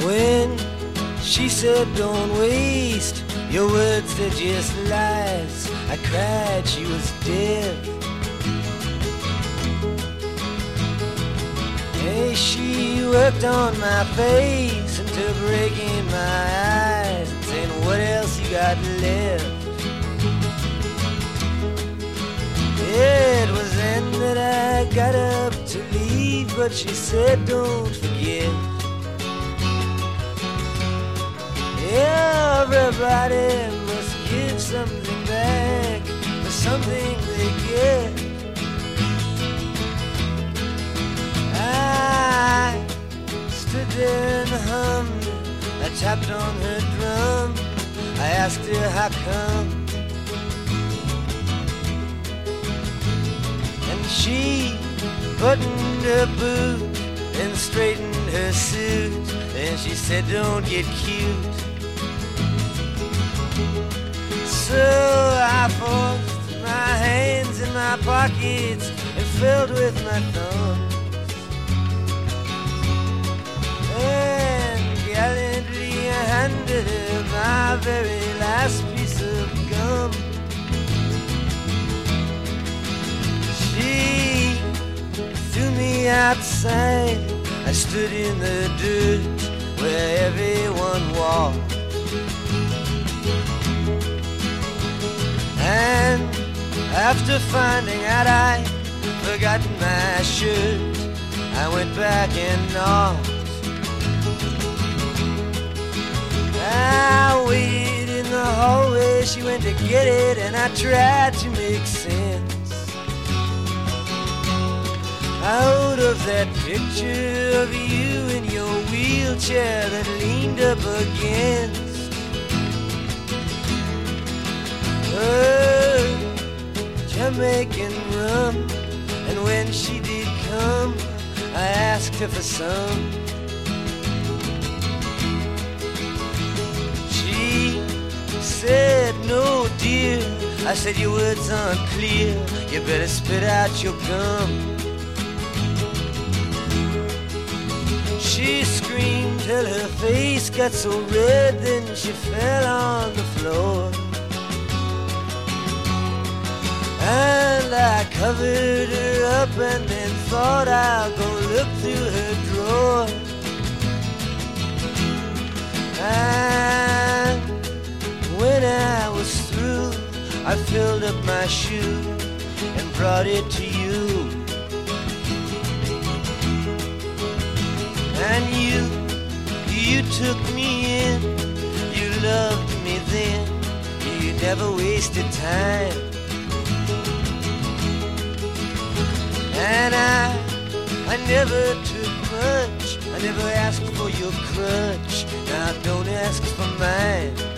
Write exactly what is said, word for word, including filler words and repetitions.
When she said don't waste your words, they're just lies, I cried she was dead. Hey, she worked on my face until breaking my eyes and saying, what else you got left? It was then that I got up to leave, but she said don't forget, everybody must give something back for something they get. I stood there and hummed, I tapped on her drum, I asked her how come, and she buttoned her boot and straightened her suit, and she said don't get cute. So I forced my hands in my pockets and filled with my thumbs, and gallantly I handed her my very last piece of gum. She threw me outside, I stood in the dirt where everyone walked, and after finding out I'd forgotten my shirt, I went back and knocked. I waited in the hallway, she went to get it, and I tried to make sense out of that picture of you in your wheelchair that leaned up against her Jamaican rum. And when she did come, I asked her for some. She said, no dear. I said, your words aren't clear, you better spit out your gum. She screamed till her face got so red, then she fell on the floor. And I covered her up and then thought I'll go look through her drawer. And when I was through, I filled up my shoe and brought it to you. And you, you took me in, you loved me then, you never wasted time. And I, I never took much, I never asked for your crutch, now don't ask for mine.